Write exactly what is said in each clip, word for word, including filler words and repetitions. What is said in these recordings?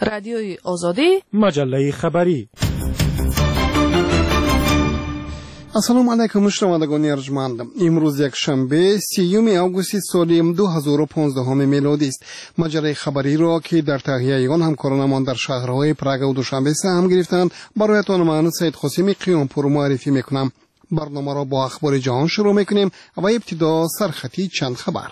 رادیوی آزادی، مجله خبری. السلام علیکم شنوندگان ارجمند. امروز یک شنبه سیوم آگوست سال دو هزار و پانزده میلادی است. مجله خبری را که در تهیه آن همکارانمان در شهرهای پراگ و دوشنبه سهم گرفتند برایتان من سید قاسمی قیامپور معرفی میکنم. برنامه را با اخبار جهان شروع میکنیم و ابتدا سرخطی چند خبر.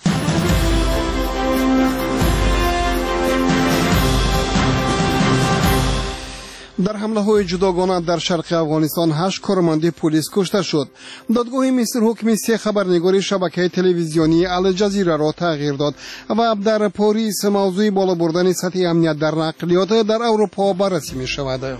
در حمله های جداگانه در شرق افغانستان هشت کارمند پلیس کشته شد. دادگاه مصر حکم سه خبرنگاری شبکه تلویزیونی الجزیره را تغییر داد و در پاریس موضوع بالا بردن سطح امنیت در نقلیات در اروپا بررسی می شود.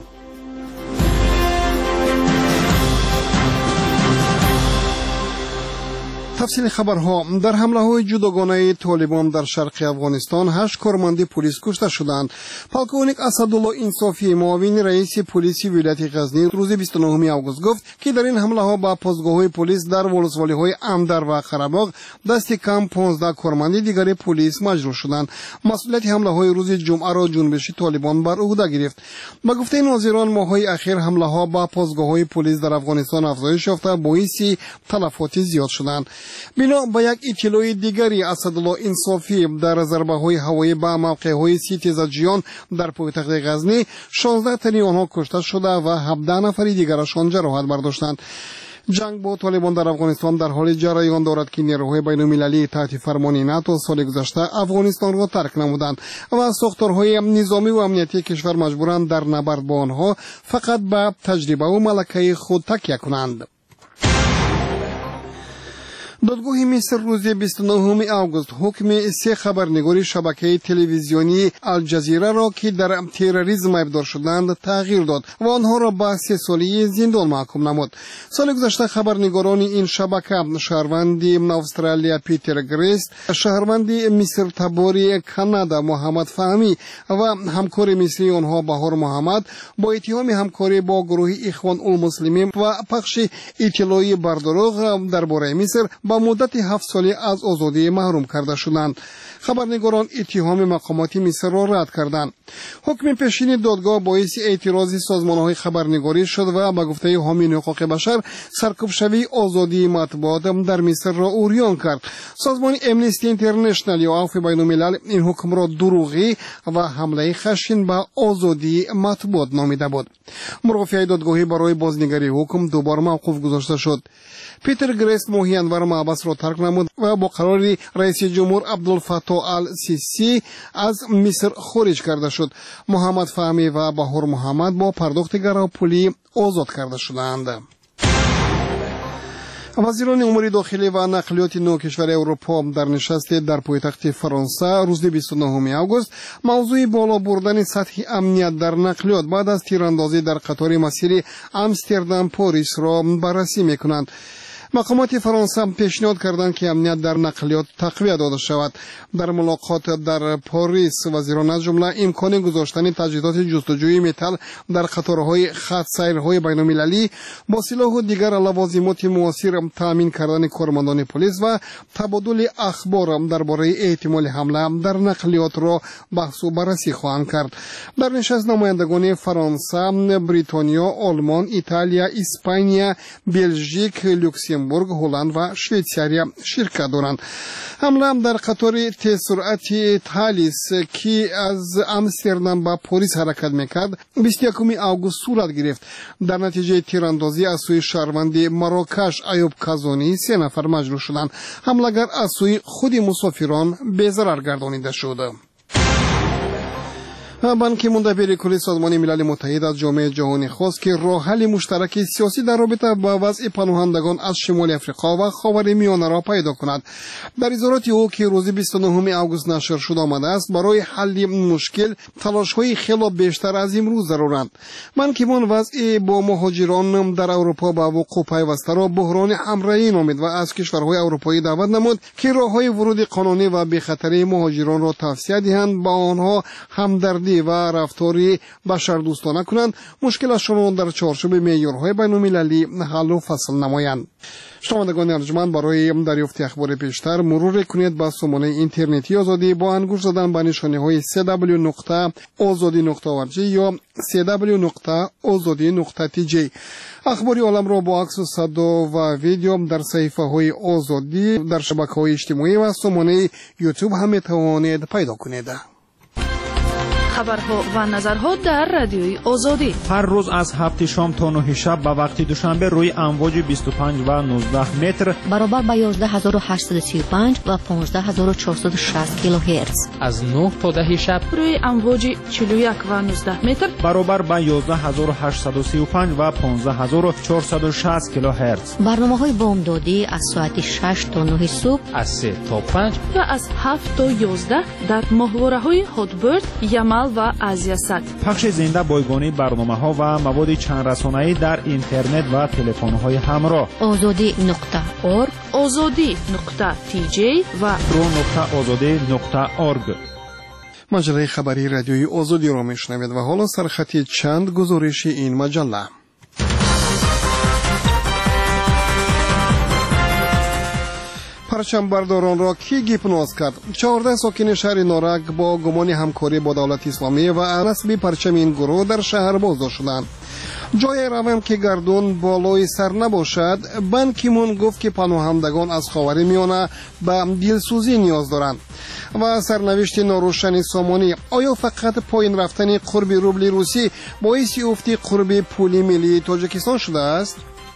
تفصیل خبرها. در حمله های جداگانه طالبان در شرق افغانستان هشت کارمند پلیس کشته شدند. پالکونیک اسدالله انصافی معاون رئیس پلیس ولایت غزنی روز بیست و نهم آگوست گفت که در این حمله ها به پاسگاه های پلیس در ولسوالی های اندر و خراباغ دست کم پانزده کارمند دیگر پلیس مجروح شدند. مسئولیت حمله های روز جمعه را جنبش طالبان بر عهده گرفت. با گفته ناظران ماه‌های اخیر حمله ها به پاسگاه های پلیس در افغانستان افزایش یافته باعث تلفات زیاد شدند. بنا به یک اطلاع دیگری اسدالله انصافی در ضربه های هوایی به موقع های سیت زجیان در پایتخت غزنی شانزده تن آنها کشته شده و هفده نفر دیگرشان جراحت برداشتند. جنگ با طالبان در افغانستان در حال جریان دارد که نیروهای بین المللی تحت فرمان ناتو سال گذشته افغانستان را ترک نمودند و ساختارهای نظامی و امنیتی کشور مجبورند در نبرد با آنها فقط به تجربه و ملکه خود تکیه کنند. دادگاه مصر روز بیست و نهم آگوست حکم سه خبرنگاری شبکه تلویزیونی الجزیره را که در تروریسم ابدار شدند تغییر داد و آنها را به سه سالی زندان محکوم نمود. سال گذشته خبرنگاران این شبکه شهروند استرالیا پیتر گریست، شهروند مصر تباری کانادا محمد فهمی و همکار مصری آنها بهار محمد با اتهام همکاری با گروه اخوان المسلمین و پخش اطلاعی بر دروغ درباره مصر با مدت هفت سالی از آزادی محروم کرده شدند. خبرنگاران اتهام مقامات مصر را رد کردند. حکم پیشین دادگاه باعث اعتراض سازمان‌های خبرنگاری شد و با گفته حامیان حقوق بشر سرکوب شوی آزادی مطبوعات در مصر را عریان کرد. سازمان امنستی اینترنشنال یا عفو بین الملل این حکم را دروغی و حمله خشن به آزادی مطبوعات نامیده بود. مرافعه دادگاهی برای بازنگری حکم دوباره موقوف گذاشته شد. پیتر گریست ماهی انور محبس را ترک نمود و با قرار رئیس جمهور عبدالفتاح السیسی از مصر خارج کرده شد. محمد فهمی و بهار محمد با پرداخت گراپولی آزاد کرده شدند. وزیران امور داخلی و نقلیات نو کشور اروپا در نشست در پایتخت فرانسه روز بیست و نهم آگوست موضوع بالا بردن سطح امنیت در نقلیات بعد از تیراندازی در قطار مسیر آمستردام پاریس را بررسی میکنند. مقامات فرانسه پیشنهاد کردند که امنیت در نقلیات تقویت داده شود. در ملاقات در پاریس وزیران از جمله امکان گذاشتن تجهیزات جستجوی متل در قطارهای خط سیرهای بین المللی با سلاح و دیگر لوازمات موثر تامین کردن کارمندان پلیس و تبادل اخبار درباره احتمال حمله در نقلیات را بحث و بررسی خواهند کرد. در نشست نمایندگان فرانسه، بریتانیا، آلمان، ایتالیا، اسپانیا، بلژیک، لوکزامبورگ، هلند و شویتزاری شرکت دارند. حمله در قطار تیز سرعت تالیس که از آمستردام به پاریس حرکت میکرد بیست و یکم آگوست صورت گرفت. در نتیجه تیراندازی از سوی شهروند مراکش ایوب کازونی سه نفر مجروح شدند. حمله‌گر از سوی خود مسافران به ضرر گردانیده شد. بانک مدبر کلی سازمان ملل متحد از جامعه جهانی خواست که راه حل مشترک سیاسی در رابطه با وضع پناهندگان از شمال افریقا و خاورمیانه را پیدا کند. در اظهارات او که روز بیست و نهم آگوست نشر شد آمده است برای حل مشکل تلاش‌های خیلی بیشتر از امروز ضرورند. بانک وضع با مهاجران در اروپا با وقوع پیوسته را بحران همراهی نامید و از کشورهای اروپایی دعوت نمود که راه‌های ورود قانونی و بی خطری مهاجران را توسعه دهند با آنها همدردی آزادی و رفتاری بشردوستانه کنند، مشکلشان را در چارچوب معیارهای بین‌المللی حل و فصل نمایند. شنوندگان ارجمند، برای دریافت اخبار بیشتر مرور کنید به سامانه اینترنتی آزادی با انگشت زدن به نشانه‌های دبلیو دبلیو دبلیو نقطه آزادی نقطه او آر جی یا دبلیو دبلیو دبلیو نقطه آزادی نقطه تی جی. اخباری عالم را با عکس و صدا و ویدیو در صفحه‌های آزادی در شبکه‌های اجتماعی و سامانه یوتیوب هم می‌توانید پیدا کنید. خبرها و نظرها در رادیوی آزادی هر روز از هفت شام تا نه شب به وقت دوشنبه روی امواج بیست و پنج و نوزده متر برابر با یازده هزار و هشتصد و سی و پنج و پانزده هزار و چهارصد و شصت کیلوهرتز، از نه تا ده شب روی امواج چهل و یک و نوزده متر برابر با یازده هزار و هشتصد و سی و پنج و پانزده هزار و چهارصد و شصت کیلوهرتز. برنامه‌های بامدادی از ساعت شش تا نه صبح، از سه تا پنج و از هفت تا یازده در ماهواره‌های هاتبرد، یمل و آزیاست. پخش زنده بایگانی برنامه‌ها و مواد چند رسانه‌ای در اینترنت و تلفن‌های همراه. آزادی نقطه اورگ، آزادی نقطه تی جی و رو نقطه آزادی نقطه اورگ. مجله خبری رادیوی آزادی را میشنوید و حالا سرخطی چند گزارش این مجله. پرچم برداران را کی گیپناز کرد؟ چهارده ساکن شهر نارک با گمان همکاری با دولت اسلامی و نصب پرچم این گروه در شهر بازداشت شدند. جای روم که گردون بالای سر نباشد، بان کی مون گفت که پناهندگان از خاورمیانه به دلسوزی نیاز دارند. و سرنوشت ناروشن سامانی، آیا فقط پایین رفتن قرب روبل روسی باعث افت قرب پول ملی تاجیکستان شده است؟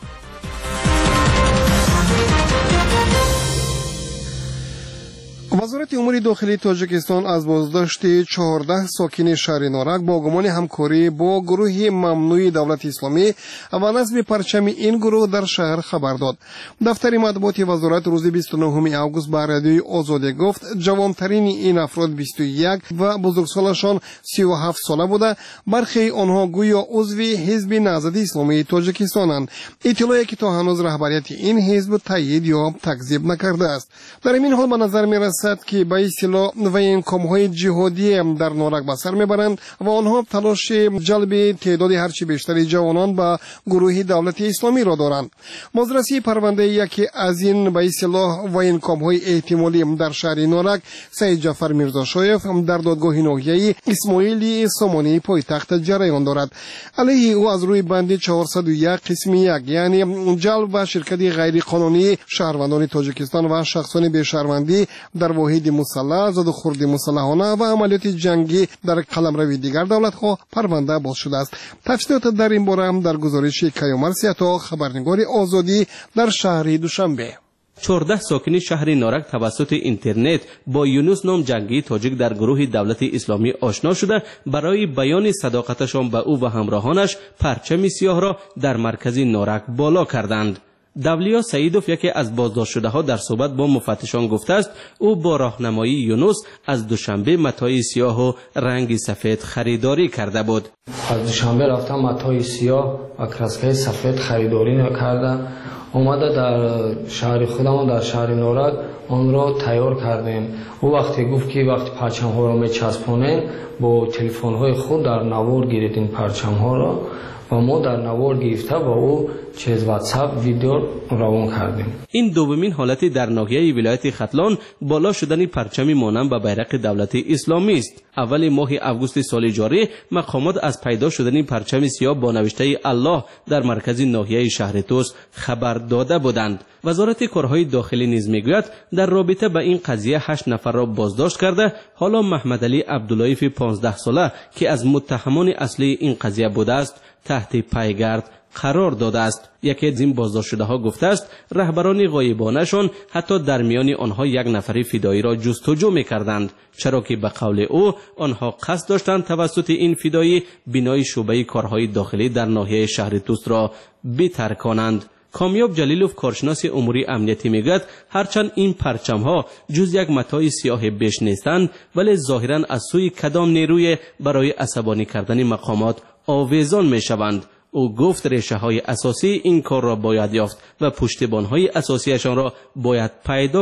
وزارت امور داخلی تاجیکستان از بازداشت چهارده ساکن شهر نارک با گمان همکاری با گروه ممنوع دولت اسلامی و نصب پرچم این گروه در شهر خبر داد. دفتر مطبوعات وزارت روز بیست و نهم آگوست به رادیوی آزادی گفت جوانترین این افراد بیست و یک و بزرگسالشان سی و هفت ساله بوده. برخی آنها گویا عضو حزب نهضت اسلامی تاجیکستانند. اطلاعی که تا هنوز رهبریت این حزب تایید یا تکذیب نکرده است. در این حال به نظر می‌رسد که به اصطلاح و این کامهای جهادی در نارک به سر میبرند و آنها تلاش جلب تعداد هرچی بیشتری جوانان به گروه دولت اسلامی را دارند. بازرسی پرونده یکی از این به اصطلاح و این کامهای احتمالی در شهر نارک، سید جعفر میرزاشایف در دادگاه ناحیه‌ای اسماعیلی سامانی پایتخت جریان دارد. علیه او از روی بند چهارصد و یک قسم یک یعنی جلب و شرکت غیر قانونی شهروندان تاجیکستان و شخصان به شهروندی در واحد مسلح، زد و خورد مسلحانه و عملیات جنگی در قلمرو دیگر دولت‌ها پرونده باز شده است. تفصیلات در این باره هم در گزارش کیامر سیاتا، خبرنگار آزادی در شهر دوشنبه. چهارده ساکن شهر نارک توسط اینترنت با یونس نام جنگی تاجیک در گروه دولت اسلامی آشنا شده برای بیان صداقتشان به او و همراهانش پرچم سیاه را در مرکز نارک بالا کردند. دولیا سعیدوف یکی از بازداشت شده ها در صحبت با مفتشان گفته است او با راهنمایی یونس از دوشنبه متاع سیاه و رنگ سفید خریداری کرده بود. از دوشنبه رفتم متاع سیاه و کراسکه سفید خریداری کرده. اومده در شهر خودمون در شهر نارک آن را تیار کردیم. او وقتی گفت که وقتی پرچم ها را میچسبونین با تلفن های خود در نوار گیرید پرچم ها را و ما در نوار گرفته با او چیز واتساپ ویدیو روان کردیم. این دومین حالتی در ناحیه ولایت ختلان بالا شدن پرچم مانند به بیرق دولت اسلامی است. اول ماه آگوست سال جاری مقامات از پیدا شدن پرچم سیاه با نوشته الله در مرکز ناحیه شهر توس خبر داده بودند. وزارت کارهای داخلی نیز میگوید در رابطه با این قضیه هشت نفر را بازداشت کرده. حالا محمد علی عبداللهیف پانزده ساله که از متهمان اصلی این قضیه بوده است تحت پیگرد قرار داده است. یکی از این بازداشت شده ها گفته است رهبران غایبانه شان حتی در میان آنها یک نفری فدایی را جستجو می‌کردند، چرا که به قول او آنها قصد داشتند توسط این فدایی بنای شعبه کارهای داخلی در ناحیه شهر توس را بترکانند. کامیاب جلیلوف کارشناس امور امنیتی میگوید هرچند این پرچم ها جز یک متاع سیاه بیش نیستند ولی ظاهرا از سوی کدام نیروی برای عصبانی کردن مقامات آویزان می شوند. او گفت ریشه های اساسی این کار را باید یافت و پشتیبان های اساسیشان را باید پیدا کرد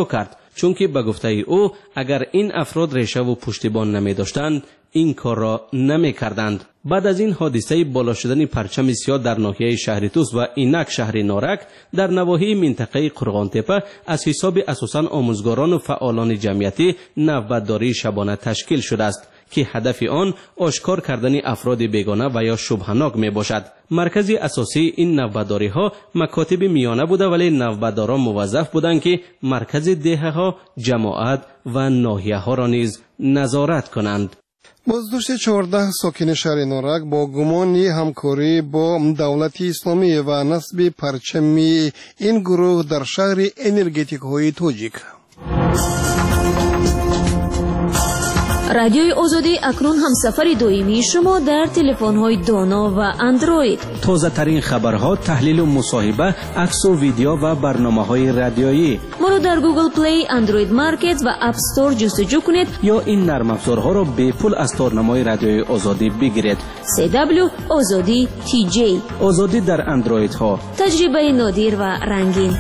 چون که به گفته او اگر این افراد ریشه و پشتیبان نمی داشتند این کار را نمی کردند. بعد از این حادثه بالا شدن پرچم سیاه در ناحیه شهر توس و اینک شهر نارک در نواحی منطقه قرغانتپه از حساب اساساً آموزگاران و فعالان جمعیتی نوبتداری شبانه تشکیل شده است که هدف آن آشکار کردن افراد بیگانه و یا شبهناک می باشد. مرکزی اساسی این نوبتداری ها مکاتب میانه بوده، ولی نوبتداران موظف بودند که مرکز دهه ها، جماعت و ناحیه ها را نیز نظارت کنند. بازداشت چهارده ساکن شهر نارک با گمانی همکاری با دولت اسلامی و نصب پرچم این گروه در شهر انرژتیک های تاجیک. رادیوی آزادی اکنون همسفر دائمی شما در تلفن‌های دانا و اندروید. تازه ترین خبرها، تحلیل و مصاحبه، عکس و ویدیو و برنامه‌های رادیویی. ما را در گوگل پلی، اندروید مارکت و اپ استور جستجو کنید یا این نرم افزارها را به پول از تارنمای رادیوی آزادی بگیرید. سی دبلیو آزادی تی جی. آزادی در اندروید ها. تجربه نادر و رنگین.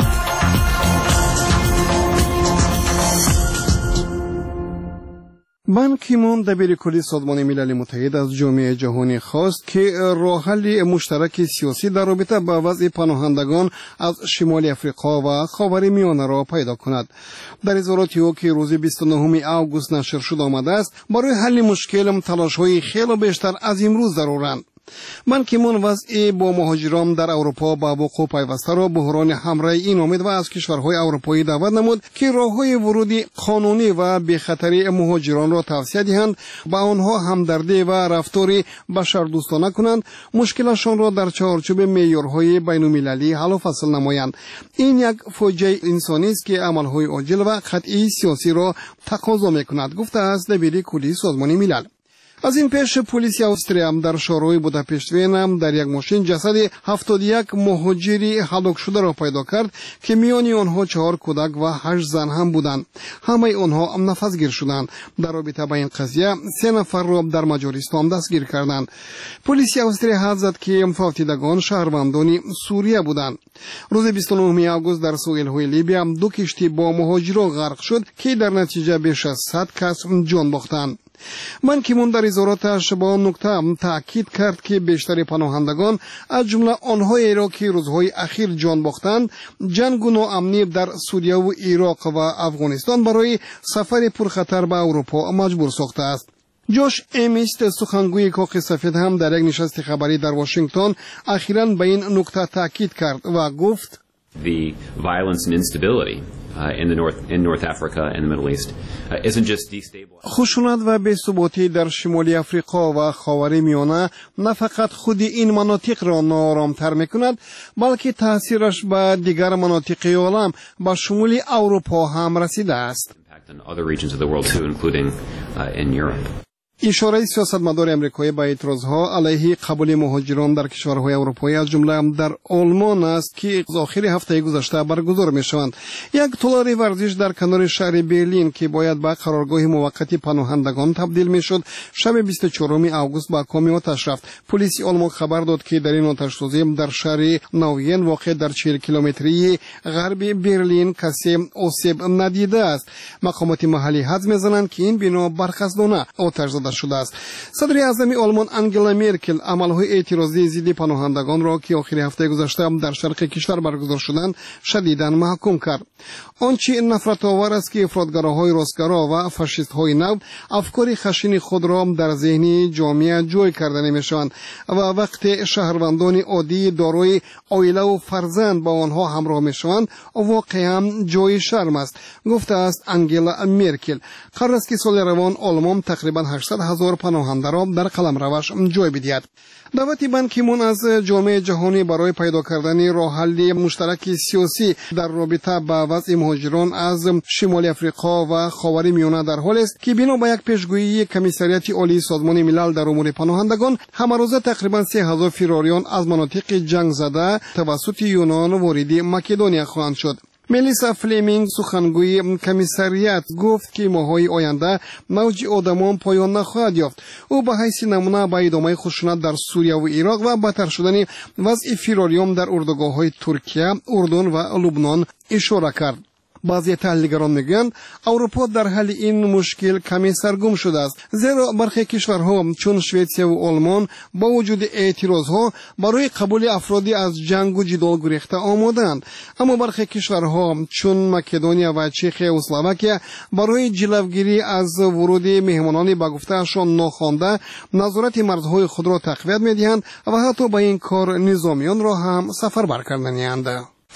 بان کی مون دبیر کلی سازمان ملل متحد از جامعه جهانی خواست که راه حل مشترک سیاسی در رابطه با وضع پناهندگان از شمال افریقا و خاورمیانه را پیدا کند. در اظهاراتی او که روز بیست و نهم آگوست نشر شده آمده است، برای حل مشکل تلاش‌های خیلی بیشتر از امروز ضرورند. بان کی مون وضع با مهاجران در اروپا با وقوع پیوسته را بحران همراه این امید و از کشورهای اروپایی دعوت نمود که راه‌های ورود قانونی و بی خطری مهاجران را توسعه دهند، با آنها همدردی و رفتاری بشردوستانه کنند، مشکلشان را در چارچوب معیارهای بین‌المللی حل و فصل نمایند. این یک فوجه انسانی است که عملهای عاجل و قطعی سیاسی را تقاضا می‌کند، گفته است دبیر کلی سازمان ملل. از این پیش پلیس استریا هم در شهرهای بوداپشت وین در یک ماشین جسد هفتاد و یک مهاجری هلاک شده را پیدا کرد که میان آنها چهار کودک و هشت زن هم بودند. همه آنها نفسگیر شدند. در رابطه با این قضیه سه نفر را در مجارستان دستگیر کردند. پلیس استریا حد زد که فوتیدگان شهروندان سوریه بودند. روز بیست و نهم آگوست در ساحل‌های لیبیا دو کشتی با مهاجران غرق شد که در نتیجه بیش از صد کس جان باختند. بان کی مون در اظهاراتش با نکته تاکید کرد که بیشتر پناهندگان از جمله آنهایی را که روزهای اخیر جان باختند، جنگ و ناامنی در سوریه و عراق و افغانستان برای سفر پرخطر به اروپا مجبور ساخته است. جوش امیست، سخنگوی کاخ سفید، هم در یک نشست خبری در واشنگتن اخیراً به این نکته تاکید کرد و گفت The violence and instability uh, in the north in North Africa and the Middle East uh, isn't just destabilizing. خشونت و بی‌ثباتی در شمال افریقا و خاورمیانه نه فقط خود این مناطق را ناآرام‌تر می‌کند، بلکه تأثیرش به دیگر مناطق عالم به شمول اروپا هم رسیده است. On other regions of the world too, including uh, in Europe. اشاره سیاستمدار امریکایی به اعتراضها علیه قبول مهاجران در کشورهای اروپایی از جمله در آلمان است که آخر هفته گذشته برگزار می‌شوند. یک تالار ورزش در کنار شهر برلین که باید به قرارگاه موقتی پناهندگان تبدیل می‌شد، شب بیست و چهارم آگوست با کامی آتش رفت. پلیس آلمان خبر داد که در این آتش‌سوزی در شهر نوین واقع در چهل کیلومتری غرب برلین کسی آسیب ندیده است. مقامات محلی حدس می‌زنند که این بنا برقصدانه آتش زده شده است. صدر اعظم آلمان انگلا مرکل عملهای اعتراضی ضد پناهندگان را که آخر هفته گذشته در شرق کشور برگزار شدند شدیداً محکوم کرد. آنچه نفرت آور است که افراطگراهای راستگرا و فاشیست‌های نو افکار خشن خود را در ذهن جامعه جای کرده نمی‌شوند و وقت شهروندان عادی دارای عائله و فرزند با آنها همراه می‌شوند واقعاً جای شرم است، گفته است انگلا مرکل. قرار است که سال روان آلمان تقریباً هشتصد هزار پناهنده را در قلمروش جای بدهد. دعوت بان کی مون از جامعه جهانی برای پیدا کردن راه حل مشترک سیاسی در رابطه با وضع مهاجران از شمال افریقا و خاورمیانه در حال است که بنا به یک پیشگویی کمیسریت عالی سازمان ملل در امور پناهندگان همروزه تقریبا سه هزار فراریان از مناطق جنگ زده توسط یونان وارد مکدونیا خواهند شد. ملیسا فلیمینگ سخنگوی کمیسریت گفت که ماهای آینده موج آدمان پایان نخواهد یافت. او به حیث نمونه به ادامه خشونت در سوریه و عراق و بدتر شدن وضع فراریان در اردوگاه‌های ترکیه، اردن و لبنان اشاره کرد. بعضی تحلیلگران میگویند اروپا در حل این مشکل کمی سرگم شده است، زیرا برخی کشورها چون سوئیسرا و آلمان با وجود اعتراضها برای قبول افرادی از جنگ و جدال گریخته آمادند، اما برخی کشورها چون مکدونیا و چخیا و اسلواکیا برای جلوگیری از ورود مهمانان با گفتهشان ناخوانده نظارت مرزهای خود را تقویت میدهند و حتی با این کار نظامیان را هم سفربر کردند.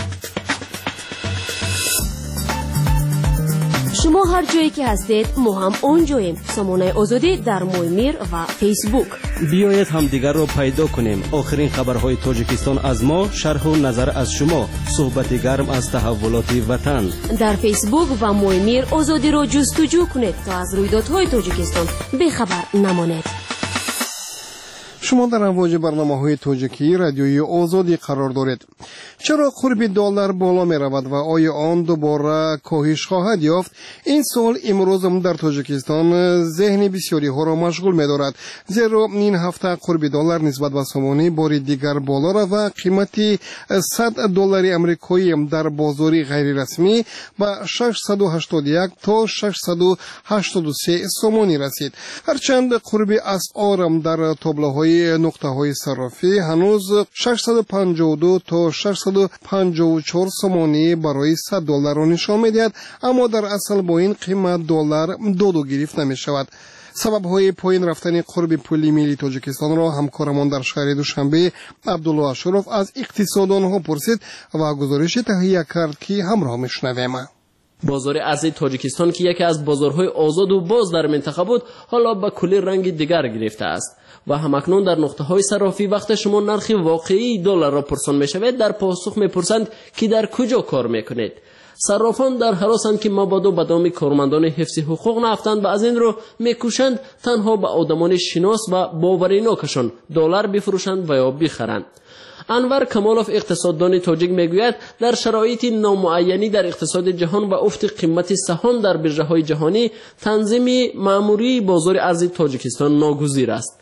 شما هر جایی که هستید ما هم اونجاییم. سامانه آزادی در مویمیر و فیسبوک. بیایید هم دیگر را پیدا کنیم. آخرین خبرهای تاجیکستان از ما، شرح و نظر از شما، صحبت گرم از تحولات وطن. در فیسبوک و مویمیر آزادی را جستجو کنید تا از رویدادهای تاجیکستان بخبر نمانید. شما در امواج برنامه‌های تاجیکی رادیوی آزادی قرار دارید. چرا قرب دلار بالا می رود و آیا آن دوباره کاهش خواهد یافت؟ این سوال امروز هم در تاجیکستان ذهن بسیاری ها را مشغول می دارد، زیرا این هفته قرب دلار نسبت به سومانی بار دیگر بالا رفت و قیمت صد دلار آمریکایی در بازاری غیر رسمی به ششصد و هشتاد و یک تا ششصد و هشتاد و سه سومانی رسید. هرچند قرب اسعار در تابلوهای نقطه های صرافی هنوز ششصد و پنجاه و دو تا ششصد و پنجاه و چهار سومانی برای صد دلار را نشان می‌دهد، اما در اصل با این قیمت دلار دو دو گرفته می شود. سبب های پایین رفتن قرب پولی ملی تاجیکستان را همکارمان در شهر دوشنبه عبدالله اشرف از اقتصاددان ها پرسید و گزارش تهیه کرد که همراه میشنویم. بازار ارز تاجیکستان که یکی از بازارهای آزاد و باز در منطقه بود، حالا به کلی رنگ دیگر گرفته است و همکنون در نقطه های صرافی وقت شما نرخ واقعی دلار را پرسان می شود، در پاسخ می پرسند که در کجا کار می کنید. صرافان در حراسند که مبادا به دام کارمندان حفظ حقوق نفتند و از این رو می کوشند تنها به آدمان شناس و باوریناکشان دلار بفروشند و یا بخرند. انور کمالوف اقتصاددان تاجیک میگوید در شرایط نامعینی در اقتصاد جهان و افت قیمت سهام در برج‌های جهانی تنظیم مأموری بازار ارز تاجیکستان ناگزیر است.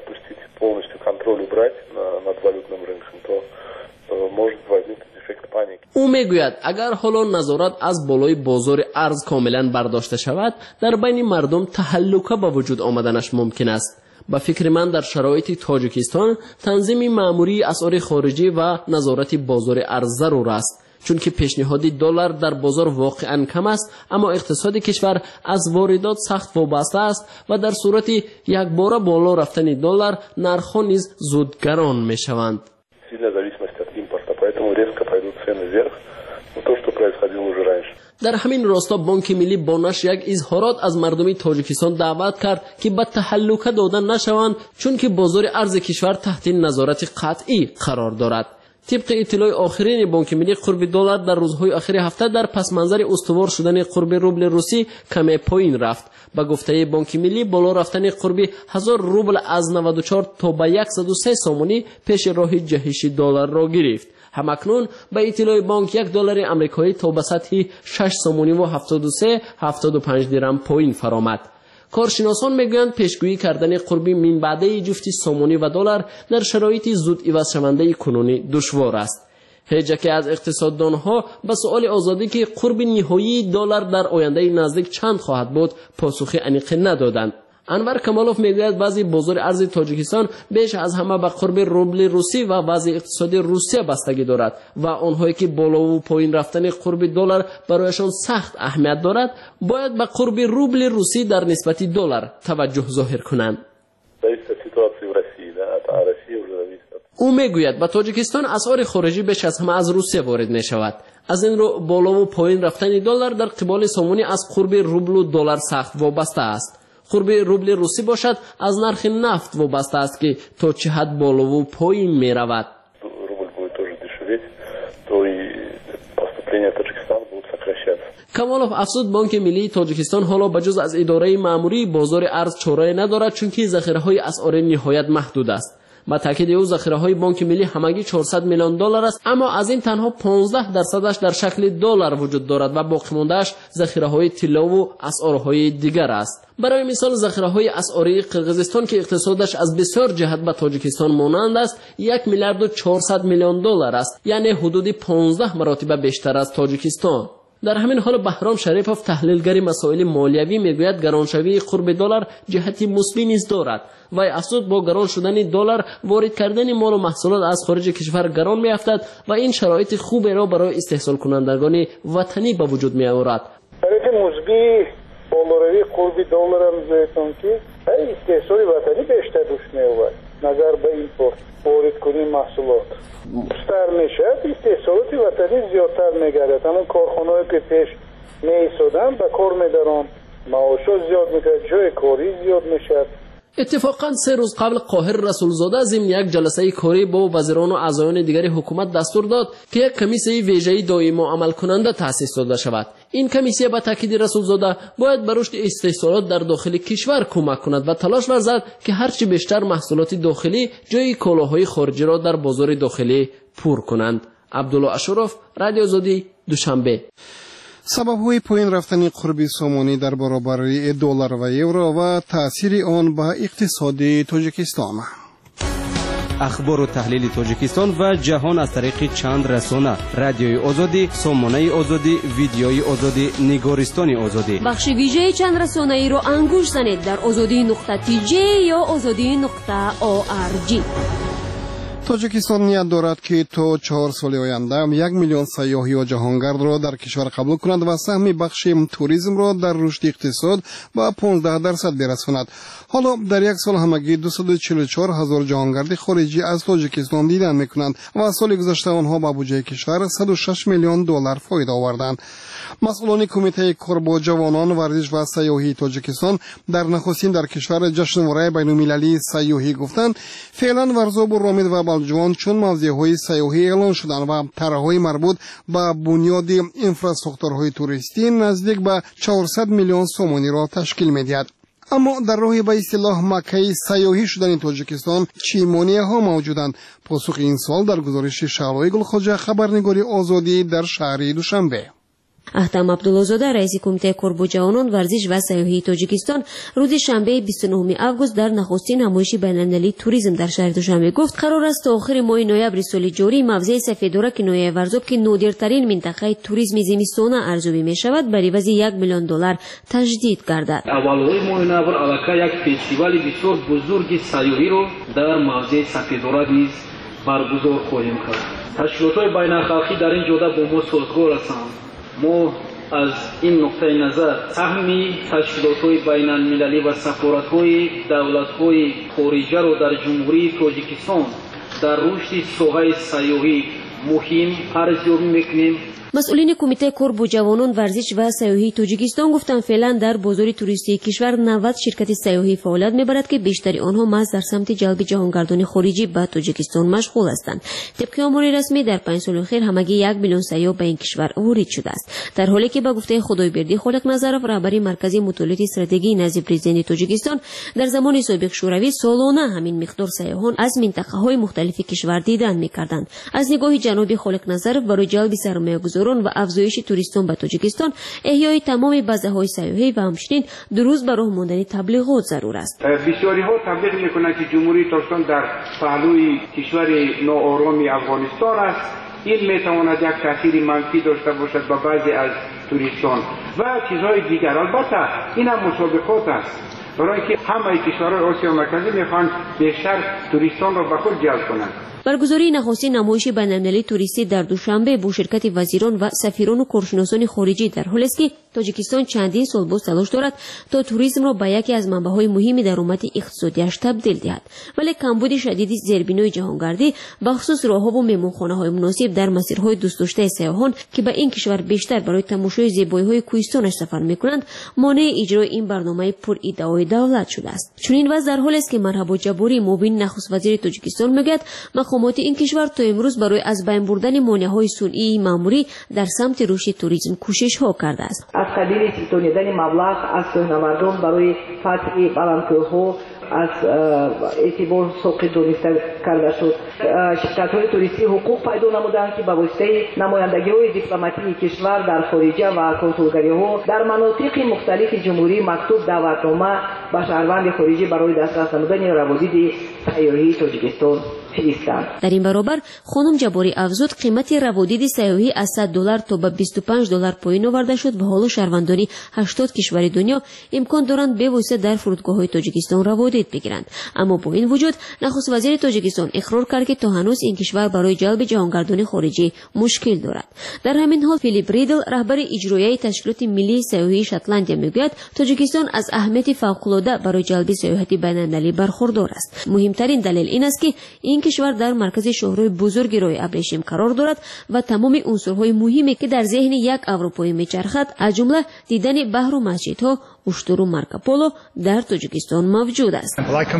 او میگوید اگر حالا نظارت از بالای بازار ارز کاملا برداشته شود، در بین مردم تهلکه به وجود آمدنش ممکن است. با فکر من در شرایط تاجیکستان تنظیم مأموری اسعار خارجی و نظارت بازار ارز ضرور است، چون که پیشنهاد دلار در بازار واقعا کم است، اما اقتصاد کشور از واردات سخت وابسته است و در صورت یک بار بالا رفتن دلار نرخ‌ها نیز زود گران میشوند. در همین راستا بانک ملی با نشر یک اظهارات از مردم تاجیکستان دعوت کرد که به تهلکه دادن نشوند، چون که بازار ارز کشور تحت نظارت قطعی قرار دارد. طبق اطلاع آخرین بانک ملی قرب دلار در روزهای اخیر هفته در پس منظر استوار شدن قرب روبل روسی کمی پایین رفت. با گفته بانک ملی بالا رفتن قرب هزار روبل از نود و چهار تا به صد و سه سومانی پیش راه جهش دلار را گرفت. همکنون به اطلاع بانک یک دلار آمریکایی تا به سطح شش سومانی و هفتاد و سه هفتاد و پنج درم پایین فرآمد. کارشناسان میگویند پیشگویی کردن قرب من بعده جفت سومانی و دلار در شرایط زود عوض شونده کنونی دشوار است. هیچ یک از اقتصاددانها به سؤال آزادی که قرب نهایی دلار در آینده نزدیک چند خواهد بود پاسخی عمیق ندادند. انور کمالوف میگوید بعضی بازار ارز تاجیکستان بیش از همه به قرب روبل روسی و وضع اقتصادی روسیه بستگی دارد و آنهایی که بالا و پایین رفتن قرب دلار برایشان سخت اهمیت دارد باید به قرب روبل روسی در نسبت دلار توجه ظاهر کنند. او میگوید به تاجیکستان اسعار خارجی بیش از همه از روسیه وارد می شود. از این رو بالا و پایین رفتن دلار در قبال سومانی از قرب روبل و دلار سخت وابسته است. قرب روبل روسی باشد از نرخ نفت وابسته است که تا چه حد بالا و پایین می رود. کمالوف افزود بانک ملی تاجیکستان حالا بجز از اداره مأموری بازار ارز چاره ندارد، چون که ذخیره های اسعار نهایت محدود است. با تاکید او ذخیره های بانک ملی همگی چهارصد میلیون دلار است، اما از این تنها پانزده درصدش در شکل دلار وجود دارد و باقی مونده‌اش ذخیره های طلا و اسعارهای دیگر است. برای مثال ذخیره های اسعاری قرقیزستان که اقتصادش از بسیار جهت به تاجیکستان مانند است یک میلیارد و چهارصد میلیون دلار است، یعنی حدود پانزده مرتبه بیشتر از تاجیکستان. در همین حال بهرام شریفов تحلیلگر مسائل مالیوی میگوید گرانشوی قرب دلار جهت مثبتی نیز دارد. وی افزود با گران شدن دلار وارد کردن مال و محصولات از خارج کشور گران میافتد و این شرایط خوبی را برای استحصال کنندگان وطنی به وجود می آورد. شرایط مثبت بالروی قرب دلار هم زیتون که استحصال وطنی بیشتر روش می آورد. نظر به ایمپورت وارد کنی محصولات بیشتر میشه، استحصالات وطنی زیادتر میگردد. همون کارخانه‌ای که پیش میایستادن به کار میدارن، معاشا زیاد میشه، جای کاری زیاد میشه. اتفاقا سه روز قبل قاهر رسولزاده ضمن یک جلسه کاری با وزیران و اعضایان دیگر حکومت دستور داد که یک کمیسیه ویژه‌ای دائمی عمل کننده تأسیس داده شود. این کمیسیه به تاکید رسولزاده باید به رشد استحصالات در داخل کشور کمک کند و تلاش ورزد که هرچی بیشتر محصولات داخلی جای کالاهای خارجی را در بازار داخلی پر کنند. عبدالله اشرف، رادیو آزادی، دوشنبه. سبب‌های پایین رفتن قرب سامانی در برابری دلار و یورو و تأثیر آن به اقتصاد تاجیکستان. اخبار و تحلیل تاجیکستان و جهان از طریق چند رسانه: رادیوی آزادی، سامانه آزادی، ویدیوی آزادی، نگارستان آزادی. بخش ویژه چند رسانه ای را انگوش زنید در آزادی نقطه تی جی یا آزادی نقطه او آر جی. تاجیکستان نیت دارد که تا چهار سال آینده یک میلیون سیاحی و جهانگرد را در کشور قبول کند و سهم بخش توریسم را در رشد اقتصاد با پانزده درصد برساند. حالا در یک سال همگی دویست و چهل و چهار هزار جهانگرد خارجی از تاجیکستان دیدن میکنند و سال گذشته آنها به بودجه کشور صد و شش میلیون دلار فایده آوردند. مسئولان کمیته کار با جوانان ورزش و سیاحی تاجیکستان در نخستین در کشور جشنواره بین‌المللی سیاحی گفتند فعلا ورزاب و رامید و بلجوان چون موضوعهای سیاحی اعلان شدند و طرحهای مربوط به بنیاد اینفراستراکچورهای توریستی نزدیک به چهارصد میلیون سومانی را تشکیل می‌دهد. اما در راه به اصطلاح مکه سیاحی شدن تاجیکستان چه مانع‌ها موجودند؟ پاسخ این سوال در گزارش شعلای گلخواجه، خبرنگاری آزادی در شهر دوشنبه. احتم عبدالله‌زاده رئیس کمیته کار با جوانان ورزش و سیاحی تاجیکستان روز شنبه بیست و نهم آگوست در نخستین نمایش بین‌المللی توریسم در شهر دوشنبه گفت قرار است تا آخر ماه نوامبر سال جاری موضع سفیدرک نویه ورزاب که نادرترین منطقه توریسم زمستانه ارزیابی می شود بر عوض یک میلیون دلار تجدید گردد. اولهای ماه نوامبر علاقه یک فستیوال بسیار بزرگ سیاحی را در موضع سفیدرک نیز برگزار خواهیم کرد. تشکیلات‌های بین‌الخلقی در این جهت با ما سازگار هستند. ما از این نقطه نظر سهم تشکیلات‌های بین‌المللی و سفارت‌های دولت‌های خارجی را در جمهوری تاجیکستان در رشد ساحه سیاحی مهم ارزیابی می‌کنیم. مسئولین کمیته کار با جوانان ورزش و سیاحی تاجیکستان گفتند فعلا در بازار توریستی کشور نود شرکت سیاحی فعالیت می‌برد که بیشتری آنها محض در سمت جلب جهانگردان خارجی به تاجیکستان مشغول هستند. طبق آمار رسمی در پنج سال اخیر همگی یک میلیون سیاح به این کشور وارد شده است. در حالی که به گفته خدایبردی خالق نظرов رهبر مرکزی مطالعات استراتژی نزد پرزیدنت تاجیکستان در زمان سابق شوروی سالانه همین مقدار سیاحان از منطقه‌های مختلف کشور دیدن می‌کردند. از نگاه جناب خالق نظرов برای جلب سرمایه‌گذاران و افزایش توریستان به تاجیکستان احیای تمام بازارهای سیاحی و همچنین دو روز به راه ماندن تبلیغات ضرور است. بسیاری ها تبلیغ میکنند که جمهوری تاجیکستان در پهلوی کشور ناآرام افغانستان است. این میتواند یک تاثیر منفی داشته باشد به بعضی از توریستان و چیزهای دیگر. البته این هم مسابقات است، برای اینکه همه کشورهای آسیا مرکزی میخوان بیشتر توریستان را به خود جلب کنند. برگزاری نخستین نمایش بین‌المللی توریستی در دوشنبه با شرکت وزیران و سفیران و کارشناسان خارجی در حالی است که تاجیکستان چندین سال باز تلاش دارد تا توریسم را به یکی از منبع‌های مهم درآمد اقتصادیش تبدیل دهد، ولی کمبود شدید زیربنای جهانگردی بخصوص راه‌ها و مهمانخانه‌های مناسب در مسیرهای دوست داشته سیاحان که به این کشور بیشتر برای تماشای زیبایی‌های کوهستانش سفر می‌کنند مانع اجرای این برنامه پر ادعای دولت شده است. چنین وضع در حالی است که مرحبا جباری معاون نخست وزیر تاجیکستان میگوید مقامات این کشور تا امروز برای از بین بردن مانع‌های صنعی معمولی در سمت رشد توریسم کوشش‌ها کرده است. از قبیل تونیدن مبلغ از مردم برای فتح بلندکوه‌ها از اعتبار سوق دونسته کرده شد. شرکت‌های توریستی حقوق پیدا نمودند که به واسطه نمایندگی‌های دیپلماتیک کشور در خارجه و کنسولگری‌ها در مناطق مختلف جمهوری مکتوب دعوتنامه به شهروند خارجی برای دسترس نمودن روابط سیاحی تاجیکستان فرستادند. در این برابر خانم جباری افزود قیمت روادید سیاحی از صد دلار تا به بیست و پنج دلار پایین آورده شد و حالا شهروندان هشتاد کشور دنیا امکان دارند به واسطه در فرودگاه‌های تاجیکستان روادید بگیرند. اما با این وجود نخست وزیر تاجیکستان اقرار کرد که تا هنوز این کشور برای جلب جهانگردان خارجی مشکل دارد. در همین حال فیلیپ ریدل رهبر اجرایی تشکیلات ملی سیاحی شاتلندیا میگوید تاجیکستان از اهمیت فوق‌العاده برای جلب سیاحت بین‌المللی برخوردار است. مهمترین دلیل این است که این کشور در مرکز شهرهای بزرگ راه ابریشم قرار دارد و تمام عنصرهای مهمی که در ذهن یک اروپایی میچرخد از جمله دیدن بحر و مسجدها اشتر و مارکوپولو در تاجیکستان موجود است.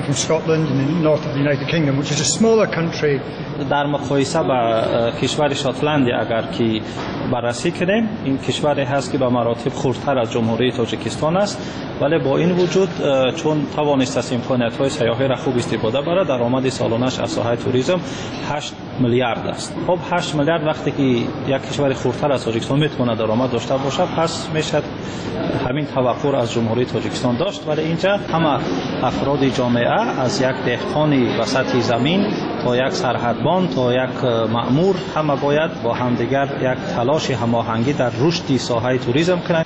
در مقایسه با کشور شاتلندی اگر که بررسی کنیم این کشوری هست که به مراتب خردتر از جمهوری تاجیکستان است، ولی با این وجود چون توانست از امکانیت‌های سیاحی را خوب استفاده بره درآمد سالانش از ساحه توریسم هشت میلیارد است. خب هشت میلیارد وقتی که یک کشور خردتر از تاجیکستان میتونه درآمد داشته باشه پس میشه همین توقع از جمهوری تاجیکستان داشت، ولی اینجا همه افراد جامعه از یک دهقانی وسط زمین تا یک سرحدبان تا یک مأمور همه باید با همدیگر یک تلاش هماهنگی در رشد ساحه توریسم کنند.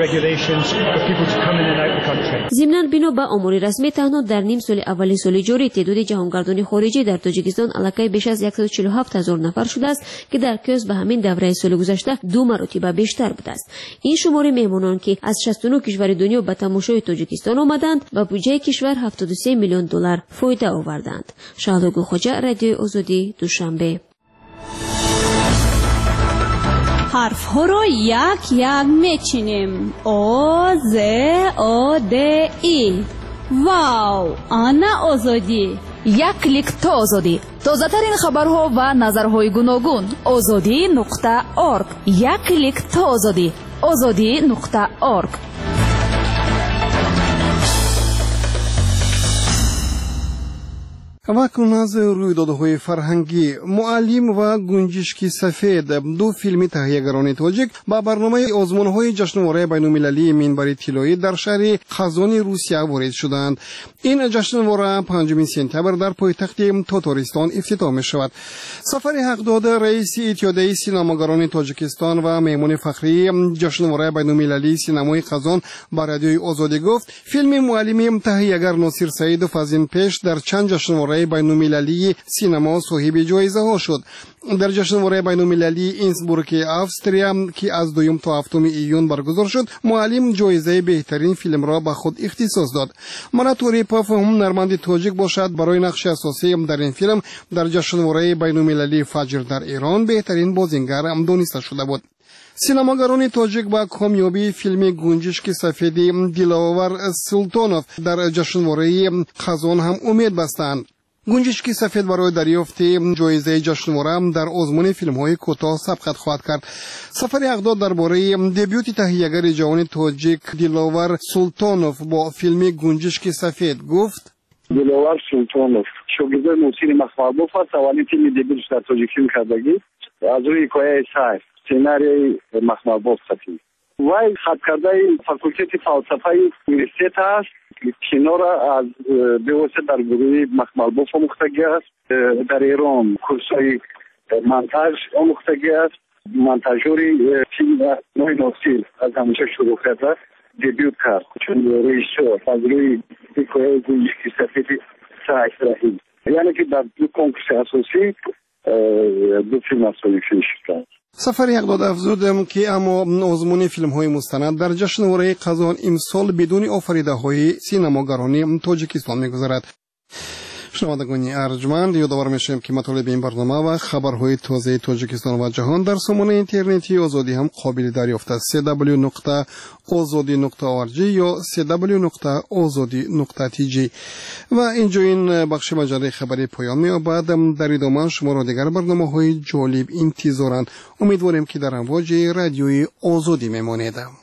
ضمناً بنا به آمار رسمی تنها در نیم سال اول سال جاری تعداد جهانگردان خارجی در تاجیکستان الکی بیش از صد و چهل و هفت هزار نفر شده است که در قیاس به همین دوره سال گذشته دو مرتبه بیشتر بوده است. این شماره مهمانان که از شصت و نه کشور دنیا به تماشای تاجیکستان آمدند و بودجه کشور هفتاد و سه میلیون دلار فایده آوردند. شهلا خوجا، رادیو آزادی، دوشنبه. حرف ها رو یک یک میچینیم. او ز او د ای. واو، آنا آزادی. یک کلیک تا آزادی. تازه ترین خبرها و نظرهای گوناگون. آزادی نقطه ارگ. یک کلیک تا آزادی. آزادی نقطه ارگ. و کنون از رویدادهای فرهنگی معلم و گنجشک سفید دو فیلم تهیه‌گران تاجیک با برنامه آزمون‌های جشنواره بین‌المللی منبر طلایی در شهر قزان روسیه وارد شدند. این جشنواره پنجم سپتامبر در پایتخت تاتارستان افتتاح می‌شود. سفر حقداد رئیس اتحادیه سینماگران تاجیکستان و مهمان فخری جشنواره بین‌المللی سینمای قزان با رادیوی آزادی گفت فیلم معلم تهیه‌گر ناصر سعیدوف از این پیش در چند جشنواره بین‌المللی سینما صاحب جایزه ها شد. در جشنواره بین‌المللی اینسبورگ استریا که از دوم تا هفتم ایون برگزار شد معلم جایزه بهترین فیلم را به خود اختصاص داد. مراد توریپوف هم نرمند تاجیک باشد برای نقش اساسی در این فیلم در جشنواره بین‌المللی فجر در ایران بهترین بازیگر دانسته شده بود. سینماگران تاجیک با کامیابی فیلم گنجشک سفید دلاور سلطانوف در جشنواره قزان هم امید بستند. گنجشک سفید برای دریافت جایزه جشنواره در آزمون فیلم‌های کوتاه سبقت خواهد کرد. سفر اقداد درباره دبیوت تهیه‌گر جوان تاجیک دلاور سلطانوف با فیلم گنجشک سفید گفت: دلاور سلطانوف شاگرد موسیقی مخملبوف است. اولین فیلم دبیوتش در تاجیکی کردگی از روی حکایه سعی سیناری مخملبوف سفید. وای خط کرده فاکولته فلسفه یونیورسیته است. کنار از بیوسه در گروه مخملبوف آموختگی است. در ایران کورسای منتاژ آموختگی است. منتاژوری فیلم نوی ناصر از همیشه شروع کرده دبیوت کرد چون رئیسور از روی حکایه گنجشک سفید سعی رحیم، یعنی که در دو کنکورس اساسی دو فیلم اساسی شد. سفر اقداد افزود که اما آزمون فیلم های مستند در جشنواره قزان امسال بدون آفریده های سینماگرانی تاجیکستان می‌گذرد. شنوندگان ارجمند، یادآور می‌شیم که مطالب این برنامه و خبرهای تازه تاجیکستان و جهان در سامانه اینترنتی آزادی هم قابل دریافت است. سی دبلیو نقطه آزادی نقطه او ار جی یا سی دبلیو نقطه آزادی نقطه تی جی. و اینجا این بخش مجله خبری پایان می‌یابد. در ادامه شما را دیگر برنامه‌های جالب انتظارند. امیدواریم که در امواج رادیوی آزادی میمانید.